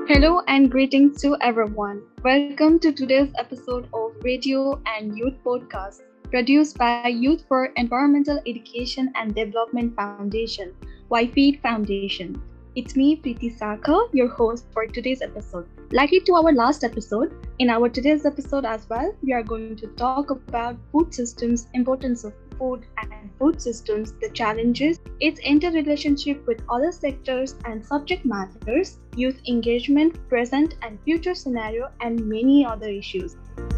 Hello and greetings to everyone. Welcome to today's episode of Radio and Youth Podcast, produced by Youth for Environmental Education and Development Foundation, YFEED Foundation. It's me, Preeti Sakha, your host for today's episode. Likely to our last episode, in our today's episode as well, we are going to talk about food systems, importance of food and food systems, the challenges, its interrelationship with other sectors and subject matters, youth engagement, present and future scenario, and many other issues.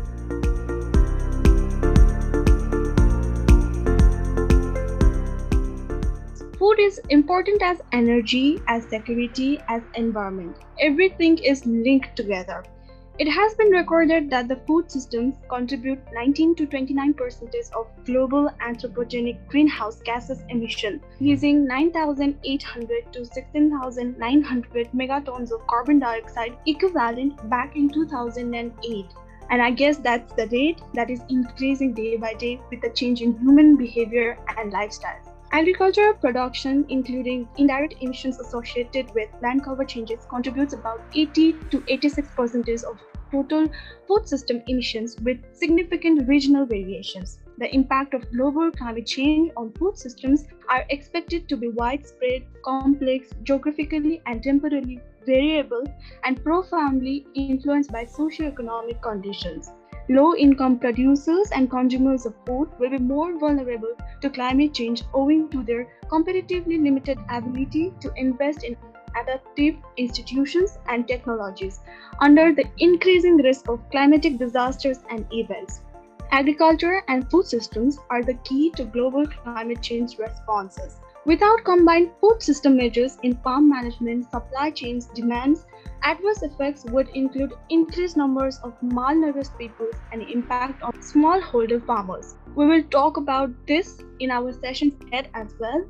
Food is important as energy, as security, as environment. Everything is linked together. It has been recorded that the food systems contribute 19 to 29% of global anthropogenic greenhouse gases emission, releasing 9,800 to 16,900 megatons of carbon dioxide equivalent back in 2008. And I guess that's the rate that is increasing day by day with the change in human behavior and lifestyles. Agricultural production, including indirect emissions associated with land cover changes, contributes about 80 to 86% of total food system emissions with significant regional variations. The impact of global climate change on food systems are expected to be widespread, complex, geographically and temporally variable, and profoundly influenced by socio-economic conditions. Low-income producers and consumers of food will be more vulnerable to climate change owing to their comparatively limited ability to invest in adaptive institutions and technologies under the increasing risk of climatic disasters and events. Agriculture and food systems are the key to global climate change responses. Without combined food system measures in farm management, supply chains, demands, adverse effects would include increased numbers of malnourished people and impact on smallholder farmers. We will talk about this in our session ahead as well.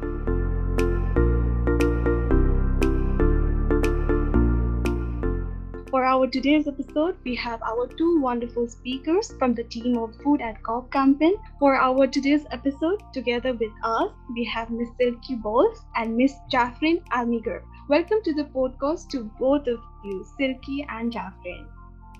For our today's episode, we have our two wonderful speakers from the team of Food at COP campaign. For our today's episode, together with us, we have Ms. Silky Bowles and Ms. Jafrin Almiger. Welcome to the podcast to both of you, Silky and Jafrin.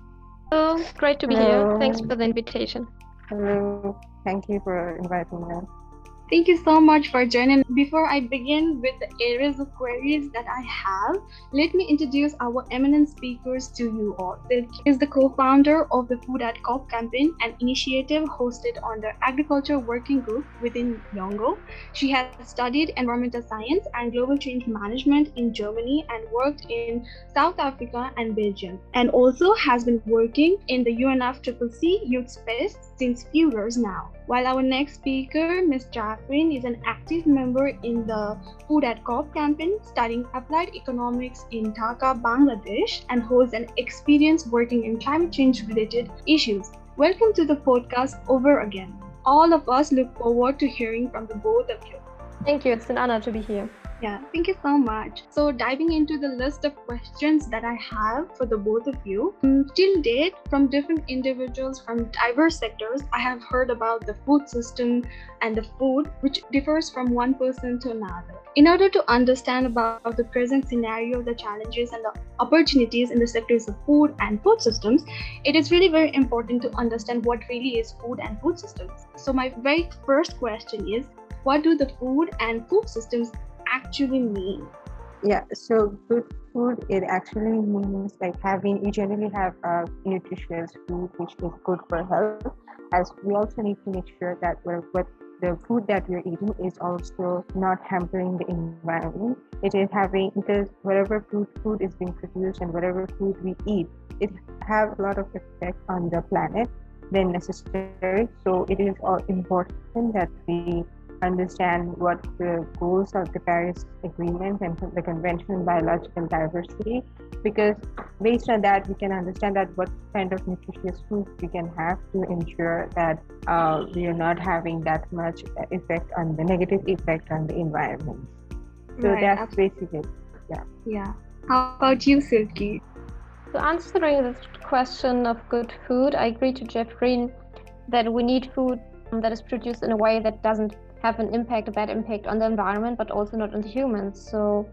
Hello, great to be here. Thanks for the invitation. Hello, thank you for inviting me. Thank you so much for joining. Before I begin with the areas of queries that I have, let me introduce our eminent speakers to you all. Silky is the co-founder of the Food at COP campaign, an initiative hosted on the Agriculture Working Group within Yongo. She has studied environmental science and global change management in Germany and worked in South Africa and Belgium, and also has been working in the UNFCCC youth space since few years now. While our next speaker, Ms. Jafrin, is an active member in the Food at COP campaign, studying applied economics in Dhaka, Bangladesh, and holds an experience working in climate change-related issues. Welcome to the podcast over again. All of us look forward to hearing from the both of you. Thank you. It's an honor to be here. Yeah, thank you so much. So diving into the list of questions that I have for the both of you, till date, from different individuals from diverse sectors, I have heard about the food system and the food, which differs from one person to another. In order to understand about the present scenario, the challenges and the opportunities in the sectors of food and food systems, it is really very important to understand what really is food and food systems. So my very first question is, what do the food and food systems actually mean? Yeah, so good food, it actually means like you generally have nutritious food which is good for health, as we also need to make sure that what the food that we're eating is also not hampering the environment. It is having, because whatever food is being produced and whatever food we eat, it have a lot of effect on the planet than necessary. So it is all important that we understand what the goals of the Paris Agreement and the Convention on Biological Diversity, because based on that we can understand that what kind of nutritious food we can have to ensure that we are not having that much effect on the negative effect on the environment. So Right, that's absolutely. basically it. Yeah. How about you, Silky? So answering this question of good food, I agree to Jeffrey that we need food that is produced in a way that doesn't have a bad impact on the environment, but also not on the humans. So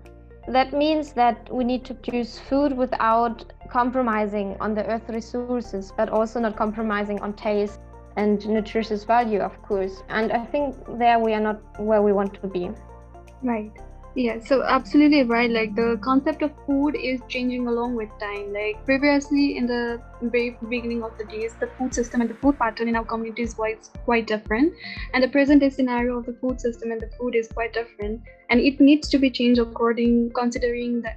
that means that we need to produce food without compromising on the earth resources, but also not compromising on taste and nutritious value, of course. And I think there we are not where we want to be. Right. Yeah, so absolutely right. Like the concept of food is changing along with time. Like previously, in the very beginning of the days, the food system and the food pattern in our communities was quite different, and the present day scenario of the food system and the food is quite different, and it needs to be changed according considering the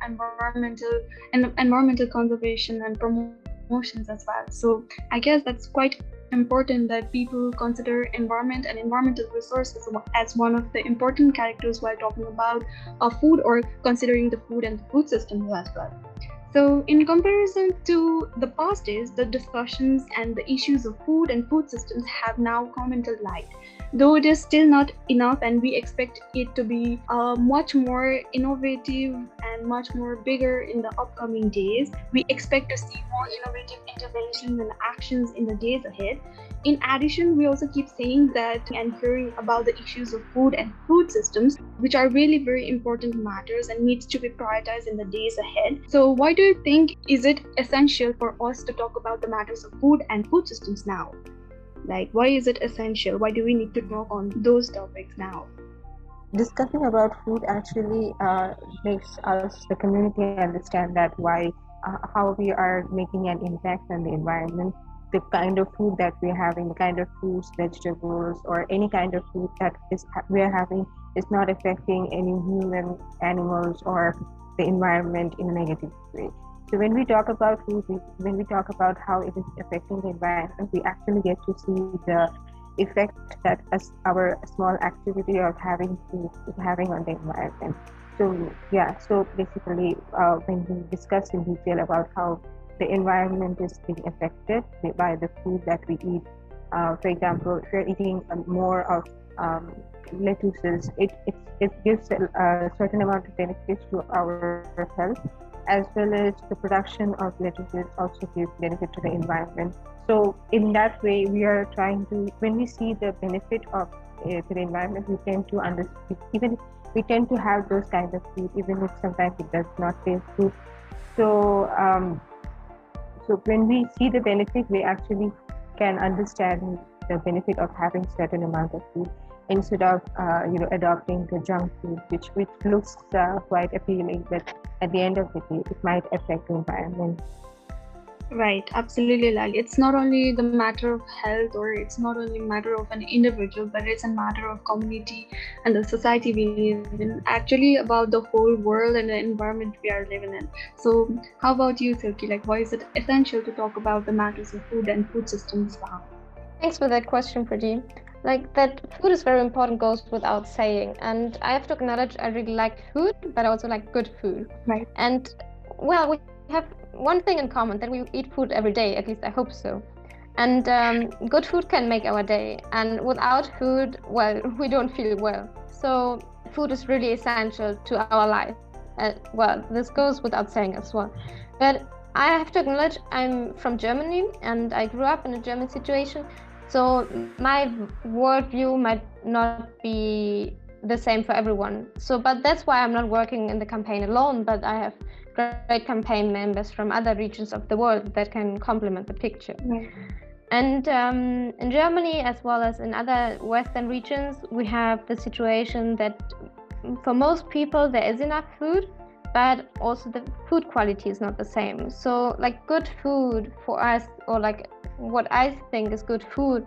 environmental conservation and promotions as well. So I guess that's quite important that people consider environment and environmental resources as one of the important characters while talking about food or considering the food and the food systems as well. So, in comparison to the past days, the discussions and the issues of food and food systems have now come into light. Though it is still not enough, and we expect it to be much more innovative and much more bigger in the upcoming days. We expect to see more innovative interventions and actions in the days ahead. In addition, we also keep saying that and hearing about the issues of food and food systems, which are really very important matters and needs to be prioritized in the days ahead. So why do you think is it essential for us to talk about the matters of food and food systems now? Like, why is it essential? Why do we need to talk on those topics now? Discussing about food actually makes us, the community, understand that how we are making an impact on the environment. The kind of food that we're having, the kind of fruits, vegetables, or any kind of food that we're having is not affecting any human, animals, or the environment in a negative way. So when we talk about food, when we talk about how it is affecting the environment, we actually get to see the effect that our small activity of having food is having on the environment. So yeah, so basically when we discuss in detail about how the environment is being affected by the food that we eat, for example, if you're eating more of lettuces, it gives a certain amount of benefits to our health, as well as the production of lettuces also gives benefit to the environment. So in that way, we are trying to, when we see the benefit of to the environment, we tend to understand, even we tend to have those kind of food, even if sometimes it does not taste good. So so when we see the benefit, we actually can understand the benefit of having certain amount of food instead of adopting the junk food, which looks quite appealing, but at the end of the day, it might affect the environment. Right, absolutely, Lali. It's not only the matter of health, or it's not only a matter of an individual, but it's a matter of community and the society we live in, actually about the whole world and the environment we are living in. So how about you, Silky? Like, why is it essential to talk about the matters of food and food systems now? Thanks for that question, Pradeep. Like, that food is very important goes without saying. And I have to acknowledge I really like food, but I also like good food. Right. And well, we have one thing in common, that we eat food every day, at least I hope so. And good food can make our day. And without food, well, we don't feel well. So food is really essential to our life. Well, this goes without saying as well. But I have to acknowledge I'm from Germany and I grew up in a German situation. So my worldview might not be the same for everyone. So, but that's why I'm not working in the campaign alone, but I have great campaign members from other regions of the world that can complement the picture. Right. And in Germany, as well as in other Western regions, we have the situation that for most people there is enough food, but also the food quality is not the same. So like good food for us, or like what I think is good food,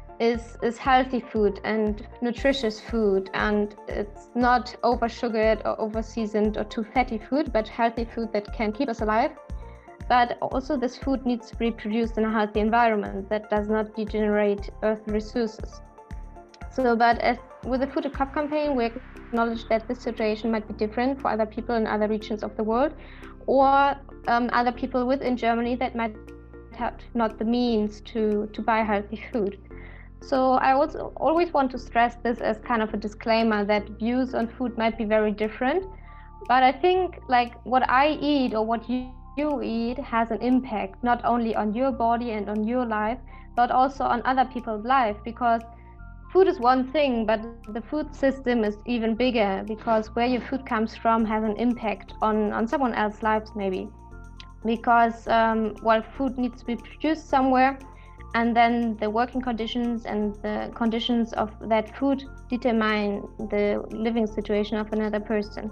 is healthy food and nutritious food, and it's not over sugared or over seasoned or too fatty food, but healthy food that can keep us alive. But also this food needs to be produced in a healthy environment that does not degenerate earth resources. So, but as with the Food to Cup campaign, we acknowledge that this situation might be different for other people in other regions of the world, or other people within Germany that might have not the means to buy healthy food. So I also always want to stress this as kind of a disclaimer that views on food might be very different. But I think like what I eat or what you eat has an impact not only on your body and on your life, but also on other people's life, because food is one thing, but the food system is even bigger, because where your food comes from has an impact on someone else's lives, maybe. Because food needs to be produced somewhere, and then the working conditions and the conditions of that food determine the living situation of another person.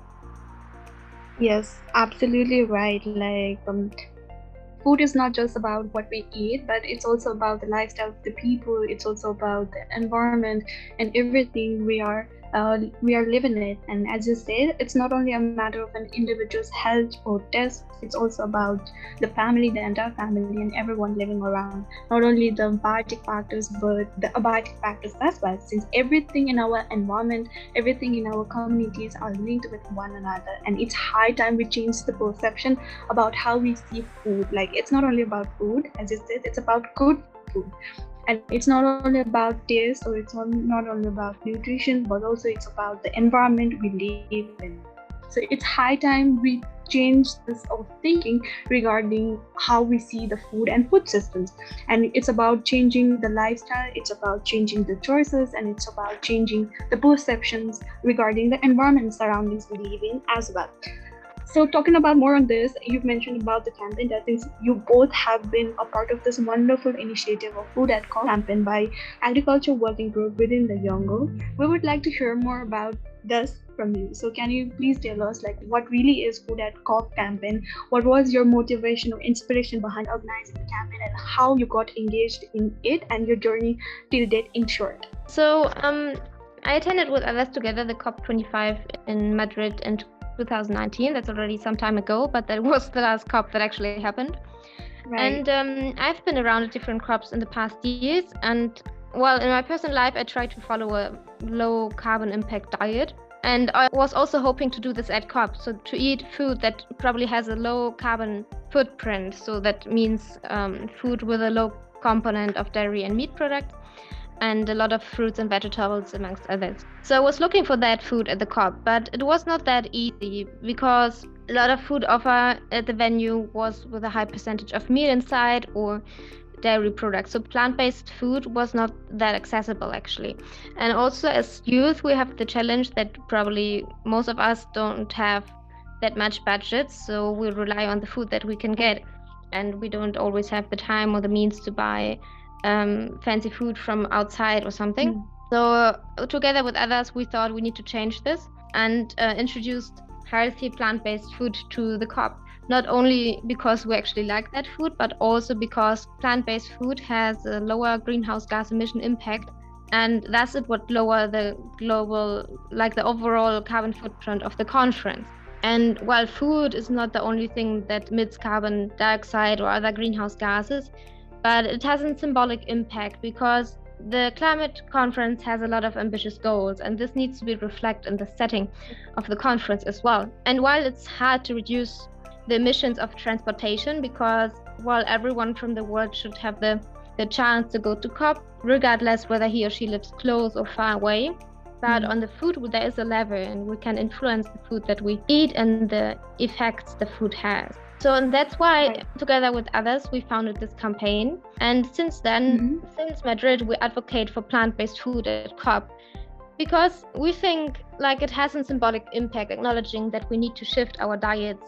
Yes, absolutely right. Like, food is not just about what we eat, but it's also about the lifestyle of the people. It's also about the environment and everything we are living it. And as you said, it's not only a matter of an individual's health or death. It's also about the family, the entire family, and everyone living around. Not only the biotic factors, but the abiotic factors as well. Since everything in our environment, everything in our communities are linked with one another, and it's high time we change the perception about how we see food. Like, it's not only about food, as you said, it's about good food. And it's not only about taste, or it's not only about nutrition, but also it's about the environment we live in. So it's high time we change this of thinking regarding how we see the food and food systems. And it's about changing the lifestyle, it's about changing the choices, and it's about changing the perceptions regarding the environment surroundings we live in as well. So talking about more on this, you've mentioned about the campaign. I think you both have been a part of this wonderful initiative of Food at Co campaign by Agriculture Working Group within the Youngo. We would like to hear more about this from you. So can you please tell us, like, what really is Food at Co campaign? What was your motivation or inspiration behind organizing the campaign, and how you got engaged in it and your journey till date in short? So I attended with others together the COP25 in Madrid in 2019. That's already some time ago, but that was the last COP that actually happened. Right. And I've been around at different COPs in the past years, and in my personal life I try to follow a low carbon impact diet, and I was also hoping to do this at COP, so to eat food that probably has a low carbon footprint. So that means food with a low component of dairy and meat products, and a lot of fruits and vegetables, amongst others. So I was looking for that food at the COP, but it was not that easy, because a lot of food offered at the venue was with a high percentage of meat inside or dairy products. So plant-based food was not that accessible, actually. And also, as youth, we have the challenge that probably most of us don't have that much budget, so we rely on the food that we can get, and we don't always have the time or the means to buy fancy food from outside or something. So together with others, we thought we need to change this and introduced healthy plant-based food to the COP. Not only because we actually like that food, but also because plant-based food has a lower greenhouse gas emission impact, and thus it would lower the the overall carbon footprint of the conference. And while food is not the only thing that emits carbon dioxide or other greenhouse gases, but it has a symbolic impact, because the climate conference has a lot of ambitious goals, and this needs to be reflected in the setting of the conference as well. And while it's hard to reduce the emissions of transportation, because while everyone from the world should have the chance to go to COP, regardless whether he or she lives close or far away, but on the food there is a lever, and we can influence the food that we eat and the effects the food has. So, and that's why together with others we founded this campaign. And since then, since Madrid, we advocate for plant-based food at COP, because we think like it has a symbolic impact, acknowledging that we need to shift our diets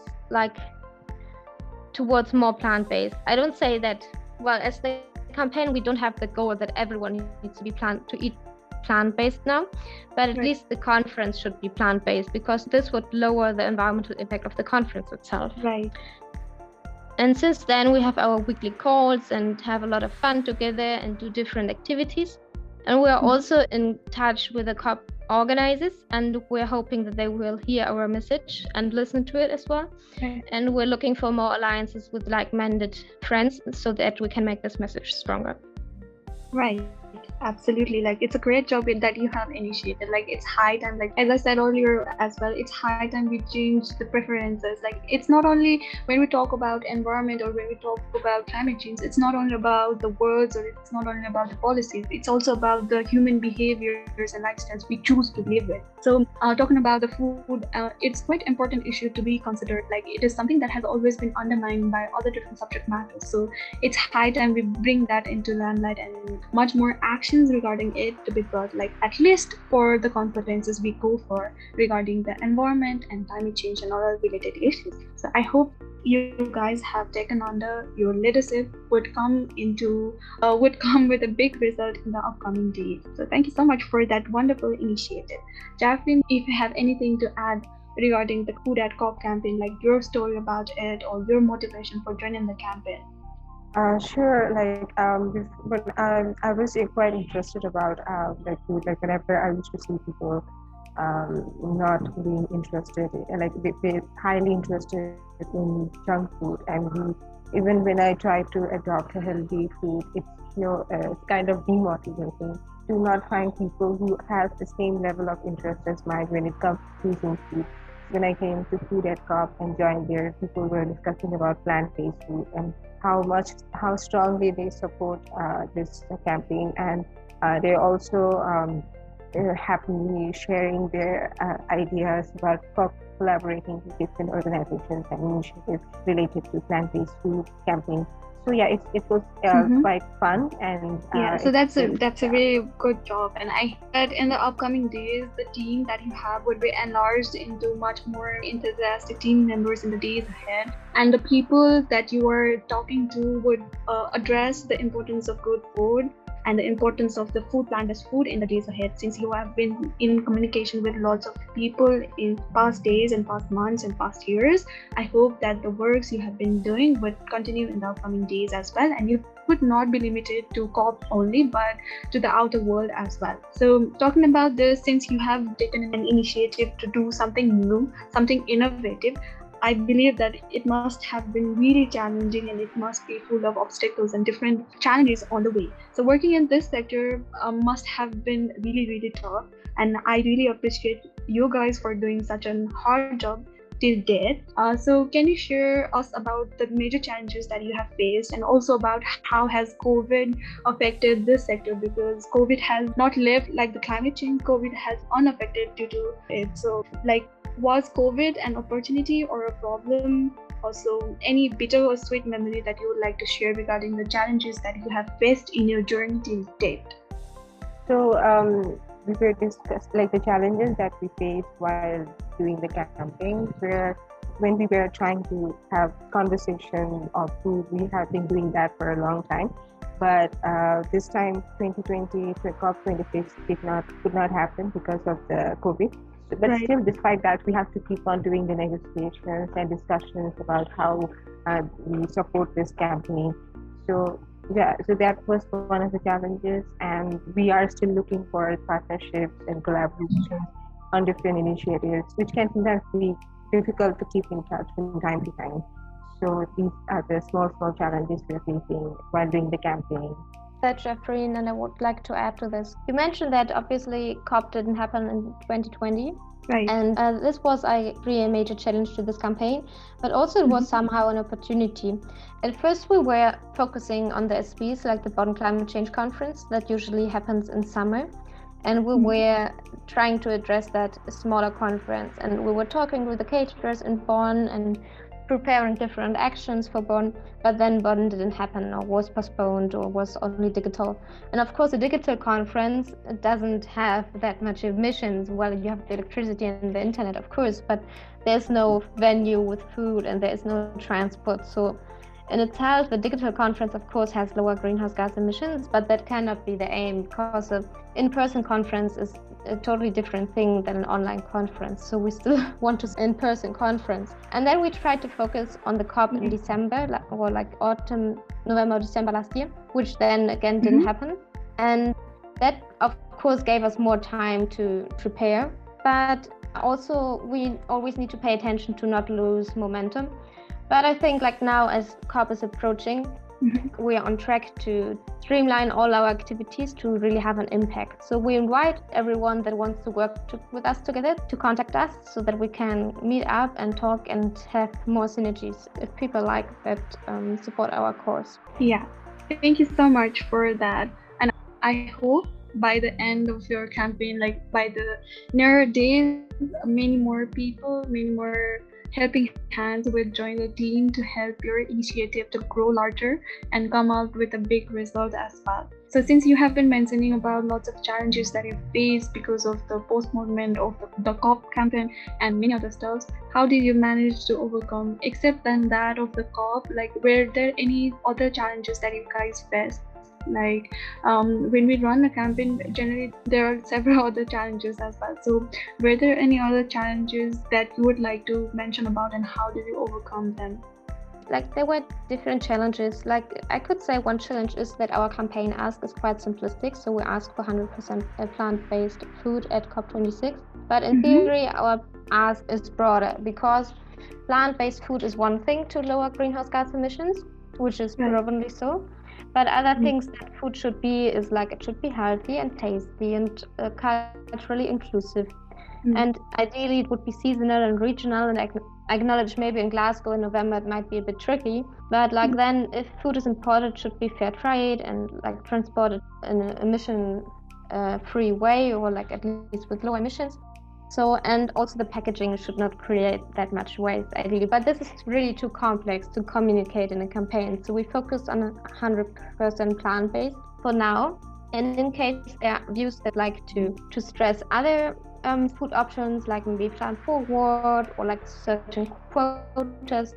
towards more plant-based. I don't say that, as the campaign, we don't have the goal that everyone needs to eat plant-based now, but at least the conference should be plant-based, because this would lower the environmental impact of the conference itself. Right. And since then, we have our weekly calls and have a lot of fun together and do different activities. And we are also in touch with the COP organizers, and we're hoping that they will hear our message and listen to it as well. And we're looking for more alliances with like-minded friends so that we can make this message stronger. Right. Absolutely. Like, it's a great job that you have initiated. Like, it's high time, like as I said earlier as well, it's high time we change the preferences. Like, it's not only when we talk about environment or when we talk about climate change, it's not only about the words or it's not only about the policies, it's also about the human behaviors and lifestyles we choose to live with. So talking about the food, it's quite important issue to be considered. Like, it is something that has always been undermined by other different subject matters. So it's high time we bring that into limelight and much more actions regarding it to be brought, like at least for the conferences we go for regarding the environment and climate change and other related issues. So I hope you guys have taken under your leadership would come with a big result in the upcoming days. So thank you so much for that wonderful initiative. Jacqueline, if you have anything to add regarding the Food at COP campaign, like your story about it or your motivation for joining the campaign. Sure. But I was quite interested about like food. Like whenever I used to see people not being interested, they're highly interested in junk food, and even when I try to adopt a healthy food, it's kind of demotivating to not find people who have the same level of interest as mine when it comes to choosing food. When I came to Food at COP and joined there, people were discussing about plant-based food and how strongly they support this campaign, and they're also happily sharing their ideas about collaborating with different organizations and initiatives related to plant-based food campaign. So yeah, it was quite fun, and so that's a very good job, and I bet in the upcoming days the team that you have would be enlarged into much more enthusiastic team members in the days ahead, and the people that you are talking to would address the importance of good food and the importance of the plant-based food in the days ahead, since you have been in communication with lots of people in past days and past months and past years. I hope that the works you have been doing would continue in the upcoming days as well, and you would not be limited to COP only, but to the outer world as well. So talking about this, since you have taken an initiative to do something new, something innovative, I believe that it must have been really challenging, and it must be full of obstacles and different challenges on the way. So working in this sector must have been really, really tough. And I really appreciate you guys for doing such a hard job till date. So can you share us about the major challenges that you have faced, and also about how has COVID affected this sector? Because COVID has not left like the climate change, COVID has unaffected due to it. So was COVID an opportunity or a problem? Also, any bitter or sweet memory that you would like to share regarding the challenges that you have faced in your journey till date? So we were discussed the challenges that we faced while doing the campaign, where when we were trying to have conversation of food, we have been doing that for a long time. But this time, 2020, COP26 could not happen because of the COVID. But still, despite that, we have to keep on doing the negotiations and discussions about how we support this campaign. So that was one of the challenges, and we are still looking for partnerships and collaborations on different initiatives, which can sometimes be difficult to keep in touch from time to time. So these are the small challenges we're facing while doing the campaign. That, Jeffrey, and I would like to add to this. You mentioned that obviously COP didn't happen in 2020. Right. And this was a major challenge to this campaign, but also it was somehow an opportunity. At first, we were focusing on the SBs, like the Bonn Climate Change Conference, that usually happens in summer. And we were trying to address that smaller conference. And we were talking with the caterers in Bonn and preparing different actions for Bonn, but then Bonn didn't happen or was postponed or was only digital. And of course, a digital conference doesn't have that much emissions. Well, you have the electricity and the internet, of course, but there's no venue with food and there is no transport. So in itself, the digital conference, of course, has lower greenhouse gas emissions, but that cannot be the aim, because an in-person conference is a totally different thing than an online conference. So we still want to in-person conference. And then we tried to focus on the COP in December, or autumn, November, December last year, which then again didn't happen. And that, of course, gave us more time to prepare. But also, we always need to pay attention to not lose momentum. But I think now, as COP is approaching, we are on track to streamline all our activities to really have an impact. So we invite everyone that wants to work with us together to contact us, so that we can meet up and talk and have more synergies if people like that support our cause. Yeah, thank you so much for that. And I hope by the end of your campaign, by the nearer days many more people, many more helping hands will join the team to help your initiative to grow larger and come out with a big result as well. So since you have been mentioning about lots of challenges that you faced because of the post-movement of the COP campaign and many other stuff, how did you manage to overcome, except than that of the COP, like were there any other challenges that you guys faced? Like when we run a campaign, generally there are several other challenges as well. So were there any other challenges that you would like to mention about, and how did you overcome them? Like there were different challenges. Like I could say one challenge is that our campaign ask is quite simplistic. So we ask for 100% plant-based food at COP26. But in theory, our ask is broader because plant-based food is one thing to lower greenhouse gas emissions, which is probably so. But other things that food should be is like it should be healthy and tasty and culturally inclusive. And ideally it would be seasonal and regional, and I acknowledge maybe in Glasgow in November it might be a bit tricky, but like then if food is imported, it should be fair trade and like transported in an emission free way, or like at least with low emissions. So, and also the packaging should not create that much waste ideally, but this is really too complex to communicate in a campaign. So we focused on 100% plant-based for now. And in case there are views that like to stress other food options, like maybe plant forward or like certain quotas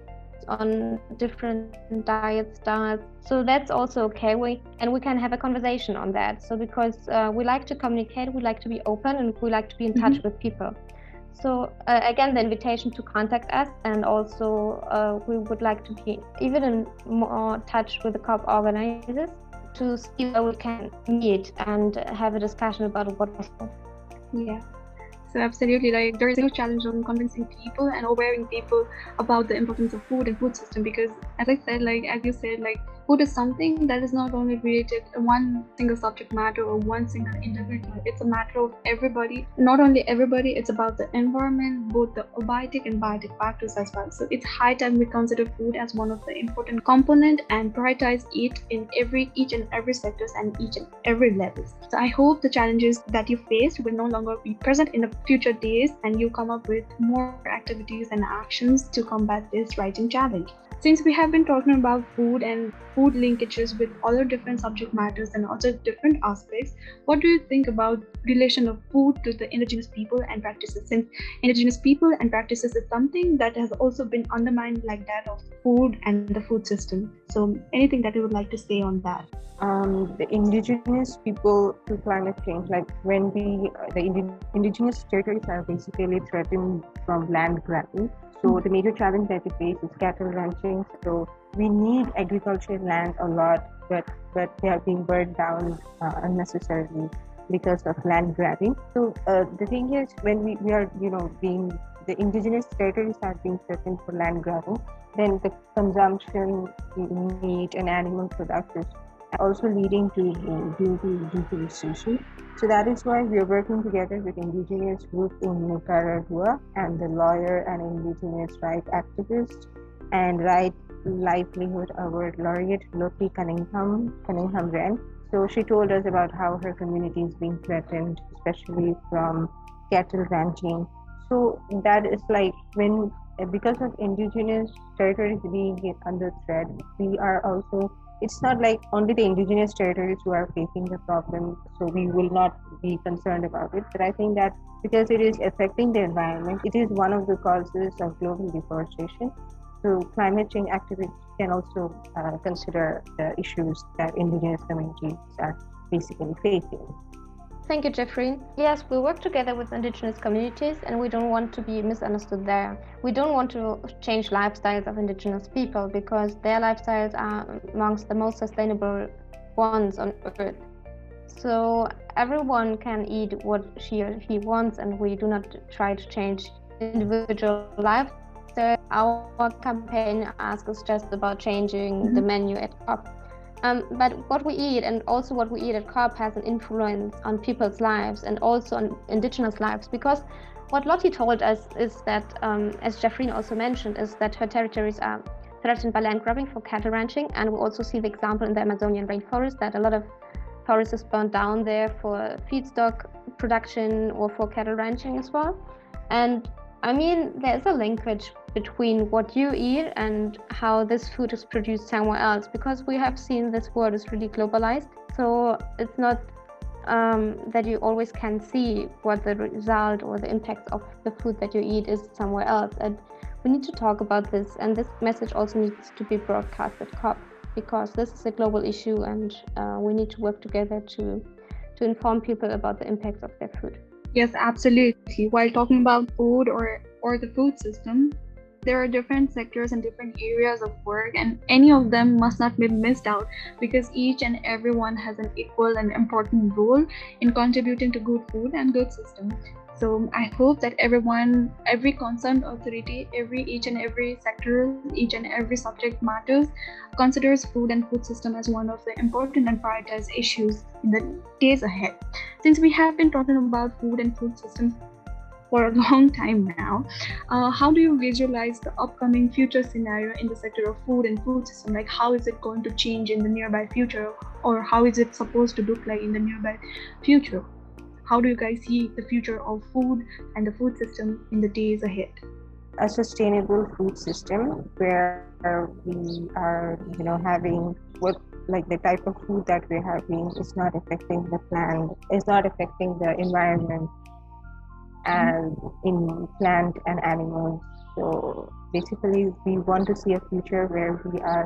on different diet styles. So that's also okay. We can have a conversation on that. So because we like to communicate, we like to be open, and we like to be in touch with people. So again, the invitation to contact us, and also we would like to be even in more touch with the COP organizers to see where we can meet and have a discussion about what. Yeah. So absolutely, like there is no challenge on convincing people and awareing people about the importance of food and food system, because as I said, like as you said, like food is something that is not only related to one single subject matter or one single individual. It's a matter of everybody. Not only everybody, it's about the environment, both the abiotic and biotic factors as well. So it's high time we consider food as one of the important component and prioritize it in each and every sectors and each and every levels. So I hope the challenges that you faced will no longer be present in the future days, and you come up with more activities and actions to combat this rising challenge. Since we have been talking about food and food linkages with other different subject matters and also different aspects, what do you think about relation of food to the indigenous people and practices? Since indigenous people and practices is something that has also been undermined like that of food and the food system. So anything that you would like to say on that? The indigenous people to climate change, like when the indigenous territories are basically threatened from land grabbing. So the major challenge that we face is cattle ranching. So we need agricultural land a lot, but they are being burned down unnecessarily because of land grabbing. So the thing is, when we are the indigenous territories are being threatened for land grabbing, then the consumption meat and animal products is also leading to deforestation. So that is why we are working together with indigenous group in Nicaragua and the lawyer and indigenous rights activist and right livelihood award laureate Lotte Cunningham Wren. So she told us about how her community is being threatened, especially from cattle ranching. So that is like because of indigenous territories being under threat, we are also. It's not like only the indigenous territories who are facing the problem, so we will not be concerned about it. But I think that because it is affecting the environment, it is one of the causes of global deforestation. So climate change activists can also consider the issues that indigenous communities are basically facing. Thank you, Jeffrey. Yes, we work together with indigenous communities, and we don't want to be misunderstood there. We don't want to change lifestyles of indigenous people because their lifestyles are amongst the most sustainable ones on earth. So everyone can eat what she or he wants, and we do not try to change individual lifestyle. Our campaign asks us just about changing the menu at COP. But what we eat and also what we eat at COP has an influence on people's lives and also on indigenous lives, because what Lotte told us is that, as Jeffrey also mentioned, is that her territories are threatened by land grabbing for cattle ranching, and we also see the example in the Amazonian rainforest that a lot of forest is burned down there for feedstock production or for cattle ranching as well. And I mean, there's a linkage between what you eat and how this food is produced somewhere else, because we have seen this world is really globalized. So it's not that you always can see what the result or the impact of the food that you eat is somewhere else. And we need to talk about this, and this message also needs to be broadcast at COP, because this is a global issue, and we need to work together to inform people about the impacts of their food. Yes, absolutely. While talking about food or the food system, there are different sectors and different areas of work, and any of them must not be missed out, because each and everyone has an equal and important role in contributing to good food and good system. So I hope that everyone, every concerned authority, each and every sector, each and every subject matters, considers food and food system as one of the important and prioritized issues in the days ahead. Since we have been talking about food and food systems for a long time now, how do you visualize the upcoming future scenario in the sector of food and food system? Like, how is it going to change in the nearby future, or how is it supposed to look like in the nearby future? How do you guys see the future of food and the food system in the days ahead? A sustainable food system where we are, having the type of food that we're having is not affecting the plant, is not affecting the environment, and in plant and animals. So basically, we want to see a future where we are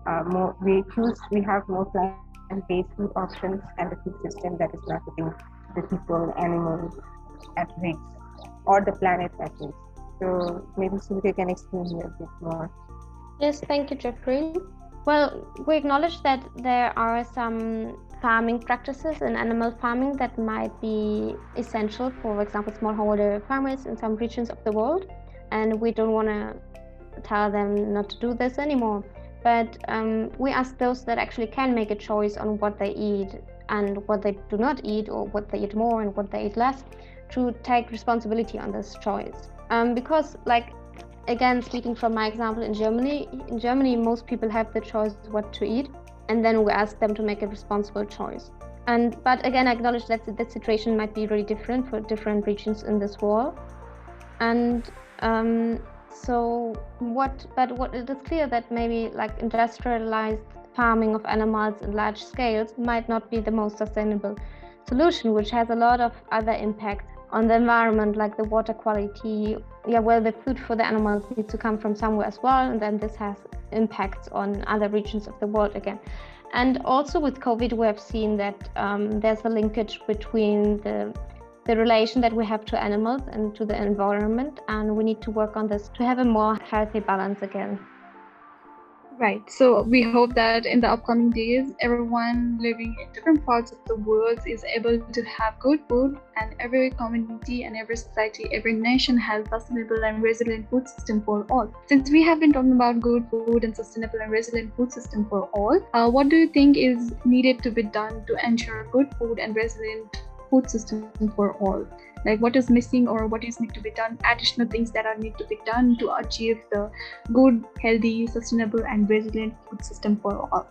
we have more plant-based food options and a food system that is not putting the people, animals at risk, or the planet at risk. So maybe Surya can explain here a bit more. Yes, thank you, Jeffrey. Well, we acknowledge that there are some farming practices in animal farming that might be essential for example, smallholder farmers in some regions of the world. And we don't want to tell them not to do this anymore. But we ask those that actually can make a choice on what they eat and what they do not eat, or what they eat more and what they eat less, to take responsibility on this choice. Because, again, speaking from my example in Germany, most people have the choice what to eat, and then we ask them to make a responsible choice. But again, I acknowledge that the situation might be really different for different regions in this world. And what it is clear that maybe industrialized farming of animals in large scales might not be the most sustainable solution, which has a lot of other impacts on the environment, like the water quality. The food for the animals needs to come from somewhere as well, and then this has impacts on other regions of the world again. And also with COVID, we have seen that there's a linkage between the relation that we have to animals and to the environment, and we need to work on this to have a more healthy balance again. Right. So we hope that in the upcoming days, everyone living in different parts of the world is able to have good food, and every community and every society, every nation has sustainable and resilient food system for all. Since we have been talking about good food and sustainable and resilient food system for all, what do you think is needed to be done to ensure good food and resilient food system for all? Like, what is missing, or what is need to be done, additional things that are need to be done to achieve the good, healthy, sustainable and resilient food system for all?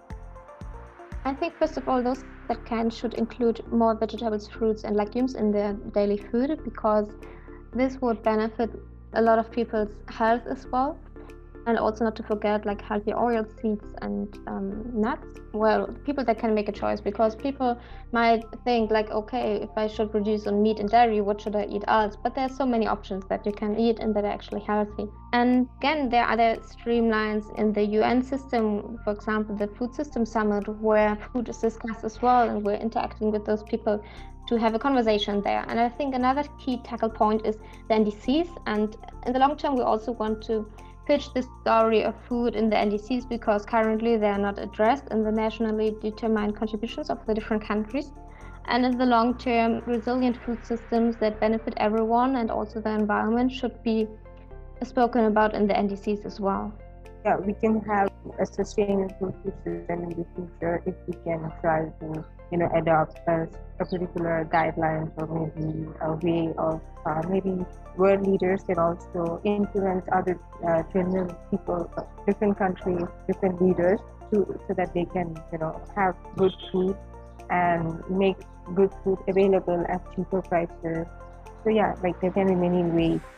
I think first of all, those that can should include more vegetables, fruits and legumes in their daily food, because this would benefit a lot of people's health as well. And also not to forget healthy oil seeds and nuts. Well, people that can make a choice, because people might think okay, if I should reduce on meat and dairy, what should I eat else? But there's so many options that you can eat and that are actually healthy. And again, there are other streamlines in the UN system, for example, the Food System Summit, where food is discussed as well, and we're interacting with those people to have a conversation there. And I think another key tackle point is the NDCs, and in the long term, we also want to pitch the story of food in the NDCs, because currently they are not addressed in the nationally determined contributions of the different countries. And in the long term, resilient food systems that benefit everyone and also the environment should be spoken about in the NDCs as well. Yeah, we can have a sustainable food system in the future if we can try to adopt a particular guidelines, or maybe a way of maybe world leaders can also influence other general people, different countries, different leaders, so that they can have good food and make good food available at cheaper prices. So there can be many ways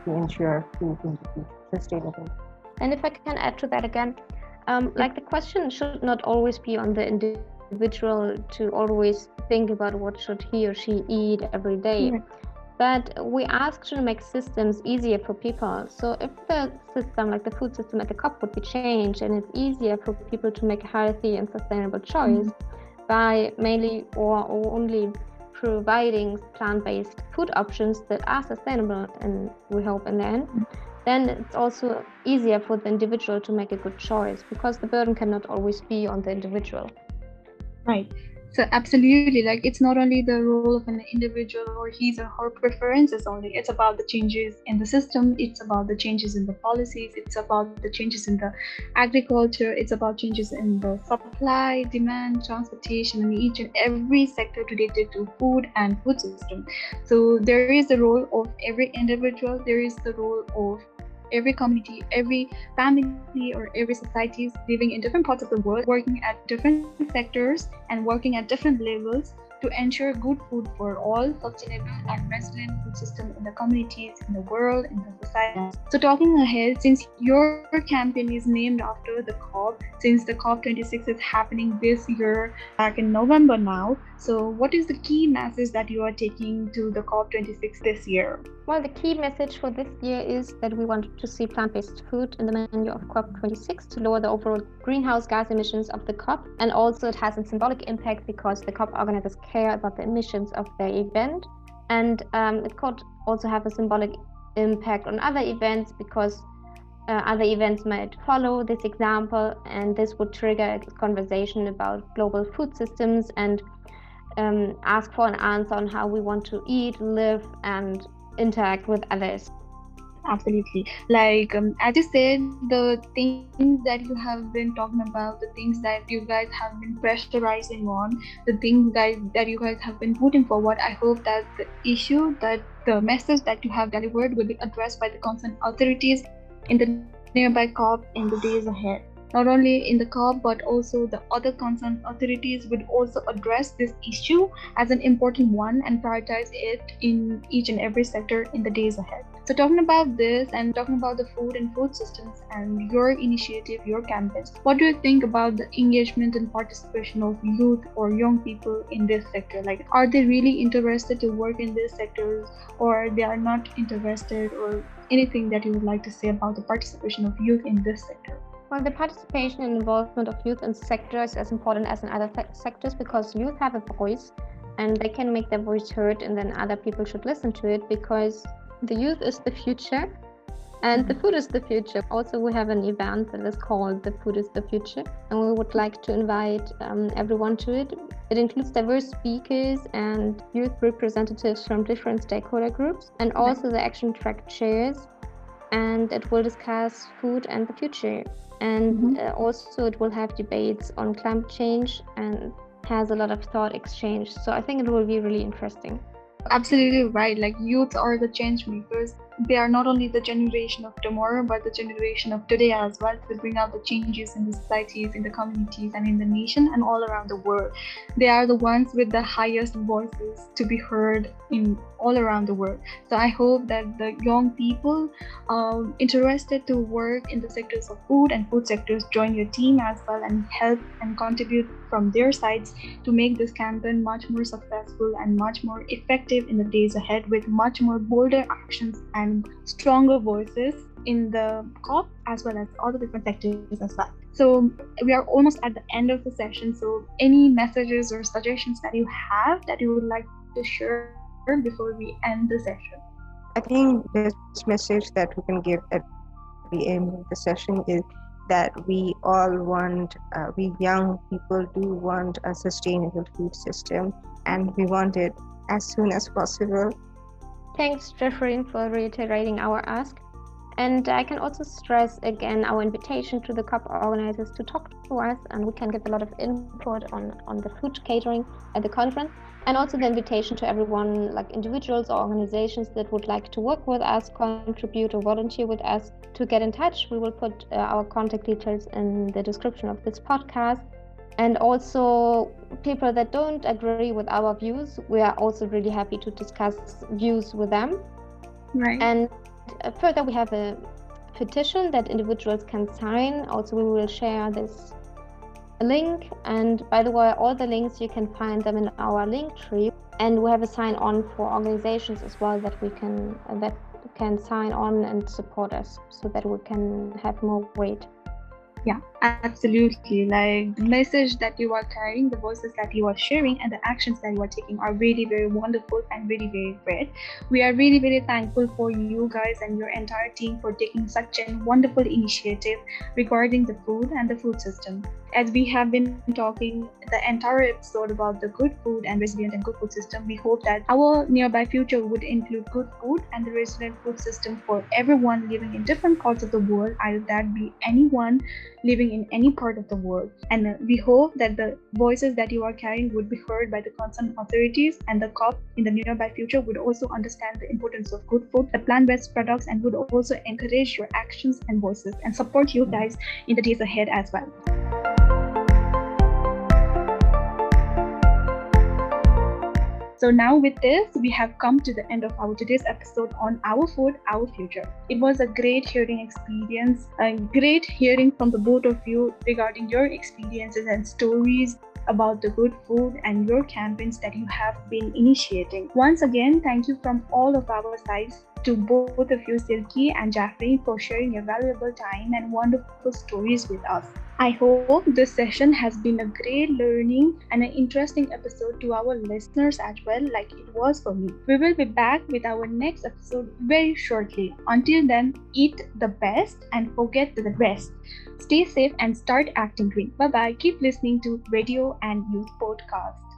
to ensure food in the future sustainable. And if I can add to that again, like the question should not always be on the individual to always think about what should he or she eat every day. But we ask to make systems easier for people. So if the system, like the food system at the COP, would be changed and it's easier for people to make a healthy and sustainable choice by mainly or only providing plant-based food options that are sustainable, and we hope in the end, then it's also easier for the individual to make a good choice, because the burden cannot always be on the individual. Right. So absolutely, like it's not only the role of an individual or his or her preferences only. It's about the changes in the system. It's about the changes in the policies. It's about the changes in the agriculture. It's about changes in the supply, demand, transportation, and each and every sector related to food and food system. So there is the role of every individual. There is the role of every community, every family, or every society living in different parts of the world, working at different sectors and working at different levels to ensure good food for all, sustainable and resilient food system in the communities, in the world, in the society. So talking ahead, since your campaign is named after the COP, since the COP26 is happening this year, back in November now, so what is the key message that you are taking to the COP26 this year? Well, the key message for this year is that we want to see plant-based food in the menu of COP26 to lower the overall greenhouse gas emissions of the COP. And also it has a symbolic impact because the COP organizers care about the emissions of their event. And it could also have a symbolic impact on other events because other events might follow this example, and this would trigger a conversation about global food systems and ask for an answer on how we want to eat, live, and interact with others. Absolutely. Like as you said, the things that you have been talking about, the things that you guys have been pressurizing on, the things that you guys have been putting forward, I hope that the issue, that the message that you have delivered will be addressed by the concerned authorities in the nearby COP in the days ahead. Not only in the COP, but also the other concerned authorities would also address this issue as an important one and prioritize it in each and every sector in the days ahead. So talking about this and talking about the food and food systems and your initiative, your campaigns, what do you think about the engagement and participation of youth or young people in this sector? Like, are they really interested to work in these sectors, or they are not interested, or anything that you would like to say about the participation of youth in this sector? Well, the participation and involvement of youth in sectors is as important as in other sectors because youth have a voice and they can make their voice heard, and then other people should listen to it because the youth is the future and the food is the future. Also, we have an event that is called The Food is the Future, and we would like to invite everyone to it. It includes diverse speakers and youth representatives from different stakeholder groups, and also the action track chairs, and it will discuss food and the future. And also it will have debates on climate change and has a lot of thought exchange. So I think it will be really interesting. Absolutely right. Like, youth are the change makers. They are not only the generation of tomorrow, but the generation of today as well, to bring out the changes in the societies, in the communities, and in the nation and all around the world. They are the ones with the highest voices to be heard in all around the world. So I hope that the young people interested to work in the sectors of food and food sectors join your team as well and help and contribute from their sides to make this campaign much more successful and much more effective in the days ahead, with much more bolder actions and stronger voices in the COP as well as all the different sectors as well. So we are almost at the end of the session. So any messages or suggestions that you have that you would like to share before we end the session? I think this message that we can give at the end of the session is that we all want, we young people do want a sustainable food system, and we want it as soon as possible. Thanks, Jeffrey, for reiterating our ask. And I can also stress again our invitation to the COP organizers to talk to us, and we can give a lot of input on the food catering at the conference, and also the invitation to everyone, like individuals or organizations that would like to work with us, contribute or volunteer with us, to get in touch. We will put our contact details in the description of this podcast. And also people that don't agree with our views, we are also really happy to discuss views with them. Right. And further, we have a petition that individuals can sign. Also, we will share this link, and by the way, all the links you can find them in our link tree, and we have a sign on for organizations as well that can sign on and support us so that we can have more weight. Yeah, absolutely. Like the message that you are carrying, the voices that you are sharing, and the actions that you are taking are really very wonderful and really very great. We are really very thankful for you guys and your entire team for taking such a wonderful initiative regarding the food and the food system. As we have been talking the entire episode about the good food and resilient and good food system, we hope that our nearby future would include good food and the resilient food system for everyone living in different parts of the world, either that be anyone living in any part of the world. And we hope that the voices that you are carrying would be heard by the concerned authorities, and the COP in the nearby future would also understand the importance of good food, the plant-based products, and would also encourage your actions and voices and support you guys in the days ahead as well. So now with this, we have come to the end of our today's episode on Our Food, Our Future. It was a great hearing experience, a great hearing from the both of you regarding your experiences and stories about the good food and your campaigns that you have been initiating. Once again, thank you from all of our sides to both of you, Silky and Jaffrey, for sharing your valuable time and wonderful stories with us. I hope this session has been a great learning and an interesting episode to our listeners as well, like it was for me. We will be back with our next episode very shortly. Until then, eat the best and forget the rest. Stay safe and start acting green. Bye bye. Keep listening to Radio and Youth Podcast.